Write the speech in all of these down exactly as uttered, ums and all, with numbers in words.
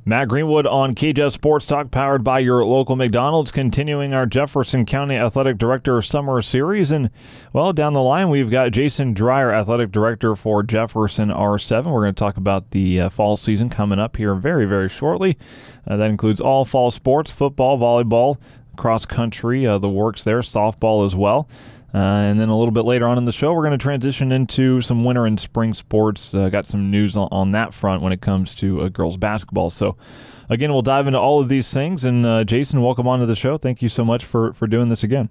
Matt Greenwood on K J Sports Talk, powered by your local McDonald's, continuing our Jefferson County Athletic Director Summer Series. And, well, down the line, we've got Jason Dreyer, Athletic Director for Jefferson R seven. We're going to talk about the uh, fall season coming up here very, very shortly. Uh, that includes all fall sports, football, volleyball, cross country, uh, the works there, softball as well. Uh, and then a little bit later on in the show, we're going to transition into some winter and spring sports. Uh, got some news on, on that front when it comes to uh, girls basketball. So, again, we'll dive into all of these things. And, uh, Jason, welcome onto the show. Thank you so much for, for doing this again.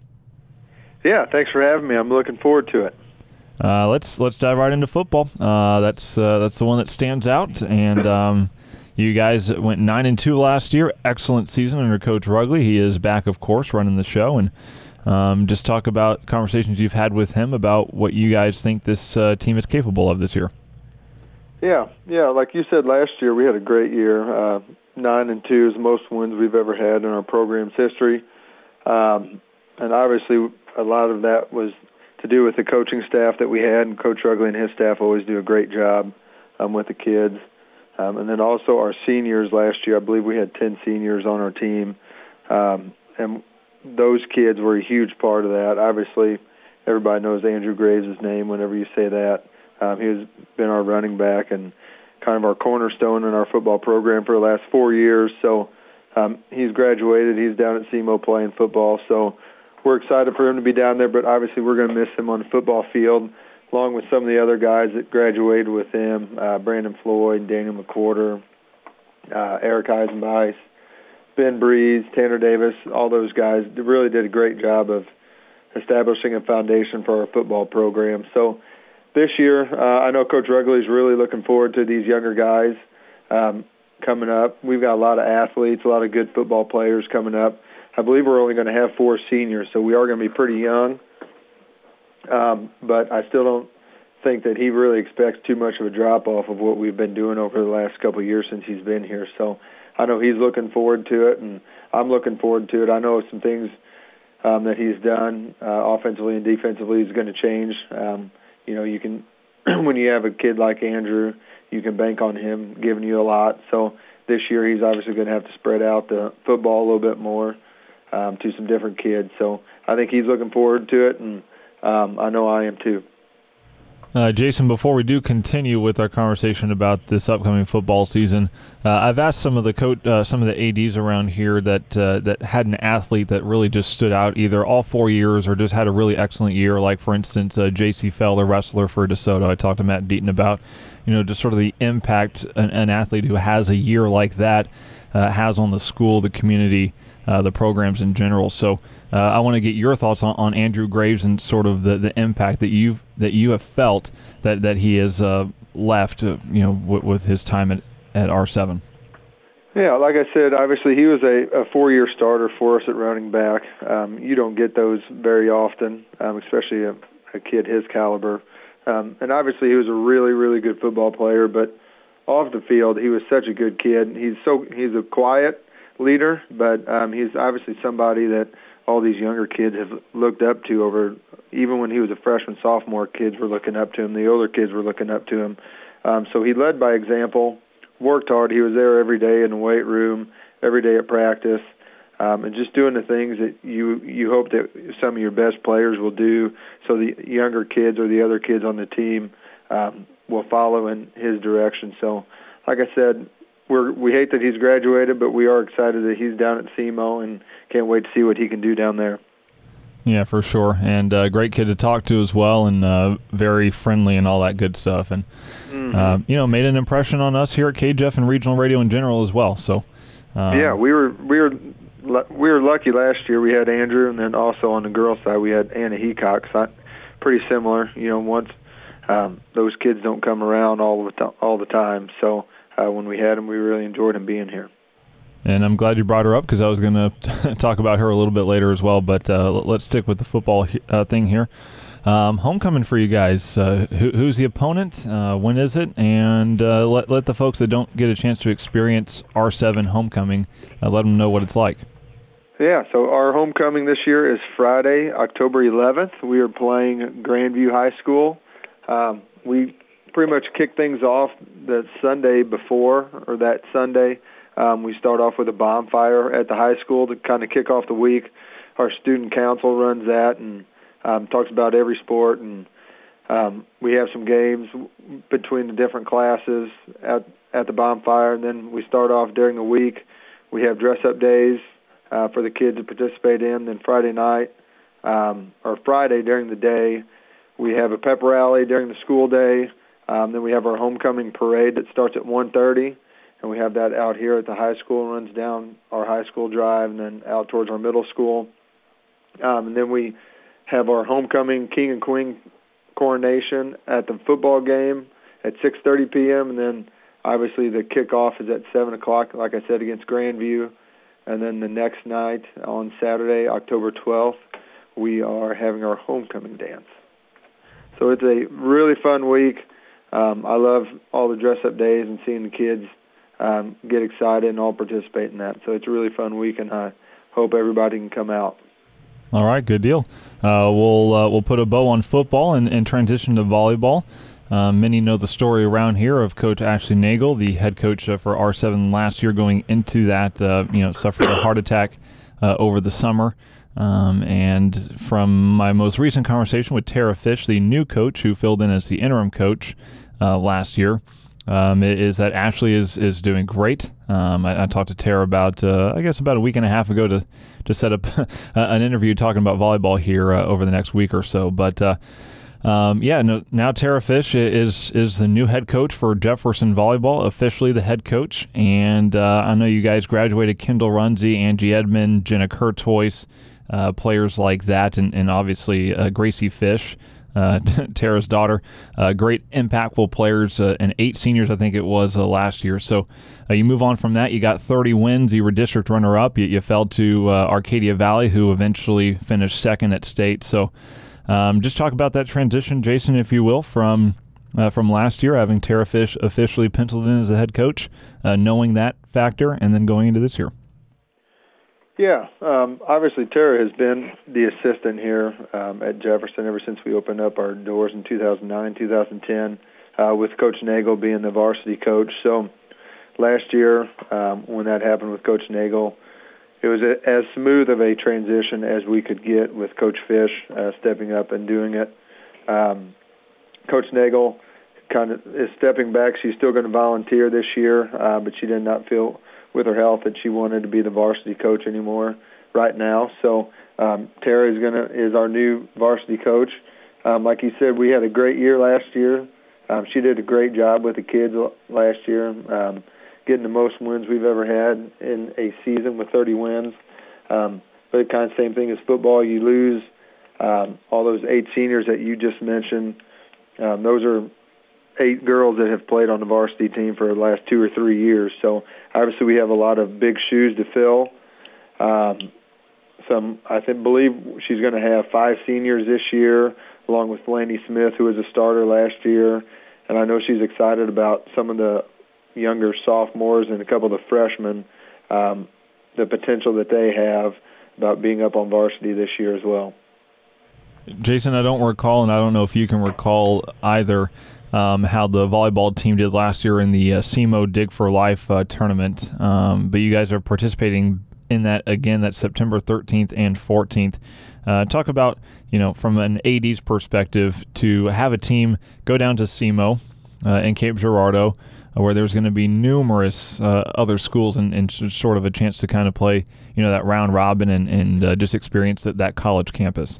Yeah, thanks for having me. I'm looking forward to it. Uh, let's let's dive right into football. Uh, that's uh, that's the one that stands out. And um, you guys went nine and two last year. Excellent season under Coach Rugley. He is back, of course, running the show. And Um, just talk about conversations you've had with him about what you guys think this uh, team is capable of this year. Yeah, yeah. Like you said, last year we had a great year. Uh, nine and two is the most wins we've ever had in our program's history, um, and obviously a lot of that was to do with the coaching staff that we had, and Coach Rugley and his staff always do a great job um, with the kids. Um, and then also our seniors last year. I believe we had ten seniors on our team, um, and those kids were a huge part of that. Obviously, everybody knows Andrew Graves' name whenever you say that. Um, he has been our running back and kind of our cornerstone in our football program for the last four years. So um, he's graduated. He's down at S E M O playing football. So we're excited for him to be down there, but obviously we're going to miss him on the football field, along with some of the other guys that graduated with him, uh, Brandon Floyd, Daniel McWhorter, uh, Eric Eisenbeis, Ben Breeze, Tanner Davis, all those guys really did a great job of establishing a foundation for our football program. So this year, uh, I know Coach Rugley is really looking forward to these younger guys um, coming up. We've got a lot of athletes, a lot of good football players coming up. I believe we're only going to have four seniors, so we are going to be pretty young. Um, but I still don't think that he really expects too much of a drop-off of what we've been doing over the last couple of years since he's been here. So I know he's looking forward to it, and I'm looking forward to it. I know some things um, that he's done uh, offensively and defensively is going to change. Um, you know, you can when you have a kid like Andrew, you can bank on him giving you a lot. So this year he's obviously going to have to spread out the football a little bit more um, to some different kids. So I think he's looking forward to it, and um, I know I am too. Uh, Jason, before we do continue with our conversation about this upcoming football season, uh, I've asked some of the coach, uh, some of the A Ds around here that uh, that had an athlete that really just stood out, either all four years or just had a really excellent year. Like, for instance, uh, J C Fell, the wrestler for DeSoto. I talked to Matt Deaton about, you know, just sort of the impact an, an athlete who has a year like that uh, has on the school, the community, uh, the programs in general. So uh, I want to get your thoughts on, on Andrew Graves and sort of the, the impact that you've that you have felt that, that he has uh, left, uh, you know, w- with his time at, at R seven. Yeah, like I said, obviously he was a, a four-year starter for us at running back. Um, you don't get those very often, um, especially a, a kid his caliber. Um, and obviously he was a really, really good football player, but off the field he was such a good kid. He's so he's a quiet leader, but um, he's obviously somebody that all these younger kids have looked up to over, even when he was a freshman, sophomore, kids were looking up to him. The older kids were looking up to him. Um, so he led by example, worked hard. He was there every day in the weight room, every day at practice, um, and just doing the things that you you hope that some of your best players will do, so the younger kids or the other kids on the team um, will follow in his direction. So, like I said, We're, we hate that he's graduated, but we are excited that he's down at S E M O and can't wait to see what he can do down there. Yeah, for sure. And a uh, great kid to talk to as well, and uh, very friendly and all that good stuff. And, mm-hmm. uh, you know, made an impression on us here at K J F and regional radio in general as well. So, um, yeah, we were we were we were lucky last year. We had Andrew, and then also on the girls' side we had Anna Heacock. So pretty similar. You know, once um, those kids don't come around all the to- all the time. So uh, when we had them, we really enjoyed them being here. And I'm glad you brought her up because I was going to talk about her a little bit later as well. But uh, let's stick with the football uh, thing here. Um, homecoming for you guys. Uh, who, who's the opponent? Uh, when is it? And uh, let let the folks that don't get a chance to experience R seven homecoming, uh, let them know what it's like. Yeah, so our homecoming this year is Friday, October eleventh. We are playing Grandview High School. Um, we pretty much kick things off the Sunday before, or that Sunday. Um, we start off with a bonfire at the high school to kind of kick off the week. Our student council runs that and um, talks about every sport, and um, we have some games between the different classes at at the bonfire. And then we start off during the week. We have dress-up days uh, for the kids to participate in. Then Friday night, um, or Friday during the day, we have a pep rally during the school day. Um, then we have our homecoming parade that starts at one thirty, and we have that out here at the high school, runs down our high school drive, and then out towards our middle school. Um, and then we have our homecoming king and queen coronation at the football game at six thirty p.m., and then obviously the kickoff is at seven o'clock, like I said, against Grandview. And then the next night on Saturday, October twelfth, we are having our homecoming dance. So it's a really fun week. Um, I love all the dress-up days and seeing the kids um, get excited and all participate in that. So it's a really fun week, and I hope everybody can come out. All right, good deal. Uh, we'll uh, we'll put a bow on football and, and transition to volleyball. Uh, many know the story around here of Coach Ashley Nagel, the head coach uh, for R seven last year, going into that, uh, you know, suffered a heart attack uh, over the summer. Um, and from my most recent conversation with Tara Fish, the new coach who filled in as the interim coach uh, last year, um, is that Ashley is is doing great. Um, I, I talked to Tara about, uh, I guess, about a week and a half ago to to set up an interview talking about volleyball here uh, over the next week or so. But uh, um, yeah, no, now Tara Fish is is the new head coach for Jefferson Volleyball, officially the head coach. And uh, I know you guys graduated Kendall Runze, Angie Edmond, Jenna Kurtois, uh, players like that, and, and obviously uh, Gracie Fish. Uh, Tara's daughter, uh, great impactful players, uh, and eight seniors, I think it was uh, last year. So uh, you move on from that. You got thirty wins. You were district runner-up. You, you fell to uh, Arcadia Valley, who eventually finished second at state. So um, just talk about that transition, Jason, if you will, from uh, from last year, having Tara Fish officially penciled in as a head coach, uh, knowing that factor, and then going into this year. Yeah, um, obviously Tara has been the assistant here um, at Jefferson ever since we opened up our doors in two thousand nine, two thousand ten, uh, with Coach Nagel being the varsity coach. So last year, um, when that happened with Coach Nagel, it was a, as smooth of a transition as we could get with Coach Fish uh, stepping up and doing it. Um, Coach Nagel kind of is stepping back. She's still going to volunteer this year, uh, but she did not feel with her health that she wanted to be the varsity coach anymore right now. So um, Tara is gonna is our new varsity coach. Um, like you said, we had a great year last year. Um, she did a great job with the kids last year, um, getting the most wins we've ever had in a season with thirty wins. Um, but kind of same thing as football. You lose um, all those eight seniors that you just mentioned. Um, those are eight girls that have played on the varsity team for the last two or three years. So obviously we have a lot of big shoes to fill. Um, some, I think, believe she's going to have five seniors this year, along with Blaney Smith, who was a starter last year. And I know she's excited about some of the younger sophomores and a couple of the freshmen, um, the potential that they have about being up on varsity this year as well. Jason, I don't recall, and I don't know if you can recall either, Um, how the volleyball team did last year in the uh, S E M O Dig for Life uh, tournament. Um, but you guys are participating in that again. That's September thirteenth and fourteenth. Uh, talk about, you know, from an A D's perspective, to have a team go down to S E M O uh, in Cape Girardeau, uh, where there's going to be numerous uh, other schools, and, and sort of a chance to kind of play, you know, that round robin and, and uh, just experience that, that college campus.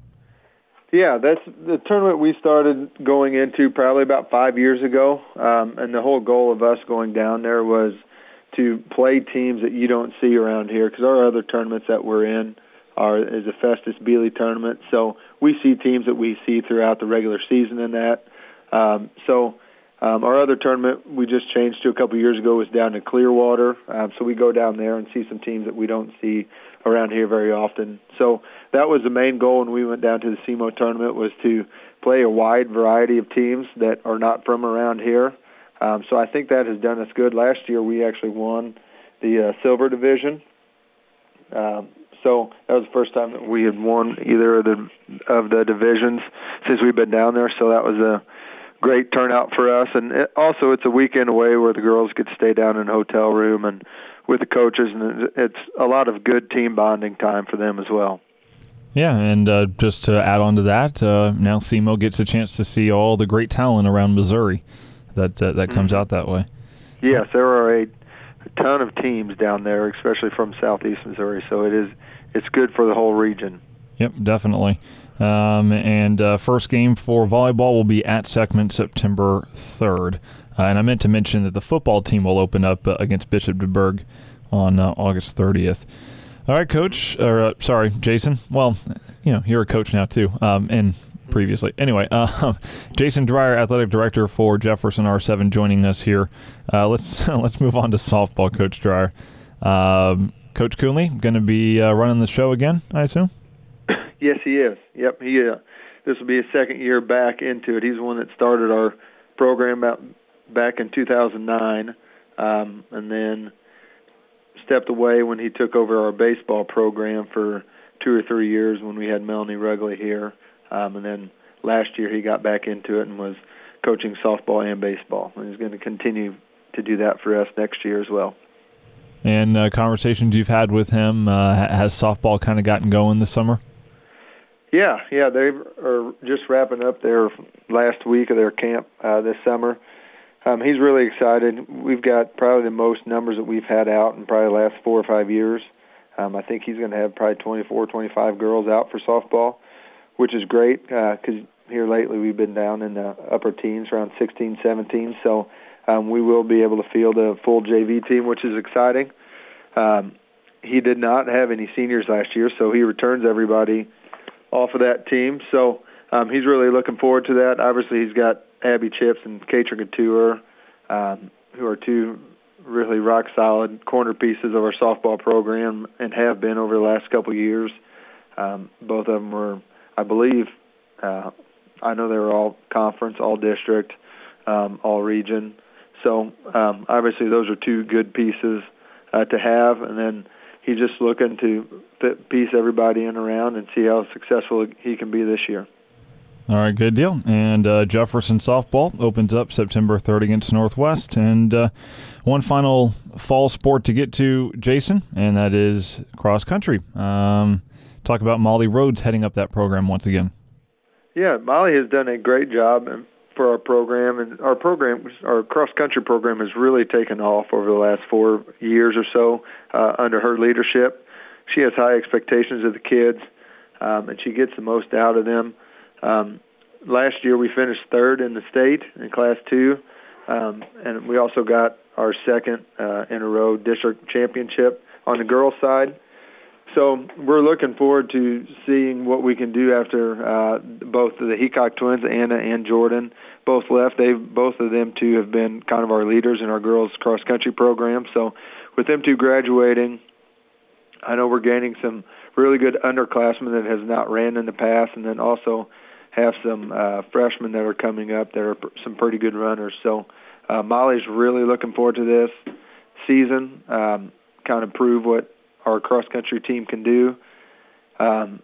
Yeah, that's the tournament we started going into probably about five years ago, um, and the whole goal of us going down there was to play teams that you don't see around here, because our other tournaments that we're in are is a Festus Bealey tournament, so we see teams that we see throughout the regular season in that. Um, so um, our other tournament we just changed to a couple years ago was down in Clearwater, um, so we go down there and see some teams that we don't see around here very often. So that was the main goal when we went down to the S E M O tournament, was to play a wide variety of teams that are not from around here. Um, so I think that has done us good. Last year we actually won the uh, silver division. Um, so that was the first time that we had won either of the of the divisions since we've been down there. So that was a great turnout for us. And it, also, it's a weekend away where the girls get to stay down in a hotel room and with the coaches, and it's a lot of good team bonding time for them as well. Yeah, and uh, just to add on to that, uh, now S E M O gets a chance to see all the great talent around Missouri that uh, that comes mm-hmm. out that way. Yes, there are a, a ton of teams down there, especially from southeast Missouri, so it is it's good for the whole region. Yep, definitely. Um, and uh, first game for volleyball will be at Seckman September third. Uh, and I meant to mention that the football team will open up uh, against Bishop DuBourg on uh, August thirtieth. All right, Coach, or uh, sorry, Jason. Well, you know, you're a coach now too, um, and previously. Anyway, uh, Jason Dreyer, Athletic Director for Jefferson R seven, joining us here. Uh, let's let's move on to softball, Coach Dreyer. Um, Coach Coonley going to be uh, running the show again, I assume? Yes, he is. Yep, he. Uh, this will be his second year back into it. He's the one that started our program out back in two thousand nine, um, and then stepped away when he took over our baseball program for two or three years when we had Melanie Rugley here. Um, and then last year he got back into it and was coaching softball and baseball. And he's going to continue to do that for us next year as well. And uh, conversations you've had with him, uh, has softball kind of gotten going this summer? Yeah, yeah, they are just wrapping up their last week of their camp uh, this summer. Um, he's really excited. We've got probably the most numbers that we've had out in probably the last four or five years. Um, I think he's going to have probably twenty-four, twenty-five girls out for softball, which is great because uh, here lately we've been down in the upper teens, around sixteen, seventeen. So um, we will be able to field a full J V team, which is exciting. Um, he did not have any seniors last year, so he returns everybody off of that team. So um, he's really looking forward to that. Obviously, he's got Abby Chips and Katrin Couture, um, who are two really rock-solid corner pieces of our softball program and have been over the last couple of years. Um, both of them were, I believe, uh, I know they were all conference, all district, um, all region. So um, obviously those are two good pieces uh, to have, and then he's just looking to fit, piece everybody in around and see how successful he can be this year. All right, good deal. And uh, Jefferson softball opens up September third against Northwest. And uh, one final fall sport to get to, Jason, and that is cross country. Um, talk about Molly Rhodes heading up that program once again. Yeah, Molly has done a great job for our program, and our program, our cross country program, has really taken off over the last four years or so uh, under her leadership. She has high expectations of the kids, um, and she gets the most out of them. Um, last year we finished third in the state in Class two, um, and we also got our second uh, in a row district championship on the girls' side. So we're looking forward to seeing what we can do after uh, both of the Heacock twins, Anna and Jordan, both left. They both of them two have been kind of our leaders in our girls' cross-country program. So with them two graduating, I know we're gaining some really good underclassmen that has not ran in the past, and then also have some uh, freshmen that are coming up that are some pretty good runners. So uh, Molly's really looking forward to this season, um, kind of prove what our cross-country team can do. Um,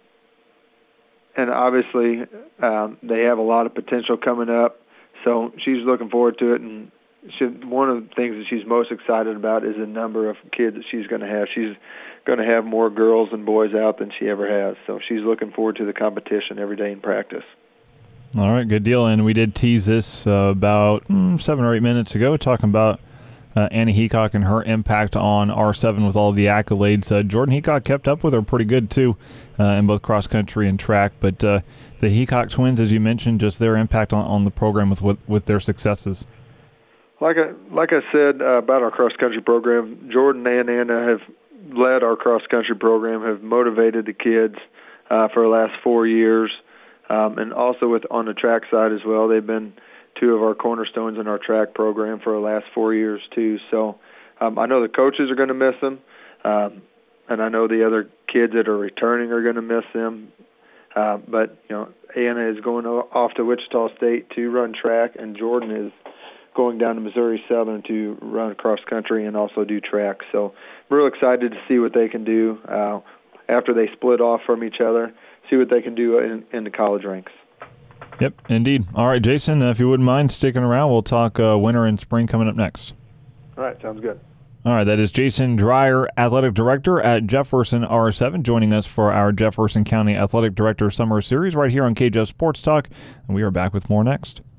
and obviously um, they have a lot of potential coming up, so she's looking forward to it. And she, one of the things that she's most excited about is the number of kids that she's going to have. She's going to have more girls and boys out than she ever has, so she's looking forward to the competition every day in practice. All right, good deal. And we did tease this uh, about mm, seven or eight minutes ago, talking about uh, Anna Heacock and her impact on R seven with all the accolades. Uh, Jordan Heacock kept up with her pretty good, too, uh, in both cross-country and track. But uh, the Heacock twins, as you mentioned, just their impact on, on the program with, with, with their successes. Like I, like I said uh, about our cross-country program, Jordan and Anna have led our cross-country program, have motivated the kids uh, for the last four years. Um, and also with on the track side as well, they've been two of our cornerstones in our track program for the last four years too. So um, I know the coaches are going to miss them, um, and I know the other kids that are returning are going to miss them. Uh, but you know, Anna is going off to Wichita State to run track, and Jordan is going down to Missouri Southern to run cross country and also do track. So I'm real excited to see what they can do uh, after they split off from each other. See what they can do in, in the college ranks. Yep, indeed. All right, Jason, uh, if you wouldn't mind sticking around, we'll talk uh, winter and spring coming up next. All right, sounds good. All right, that is Jason Dreyer, Athletic Director at Jefferson R seven, joining us for our Jefferson County Athletic Director Summer Series right here on K J F Sports Talk. And we are back with more next.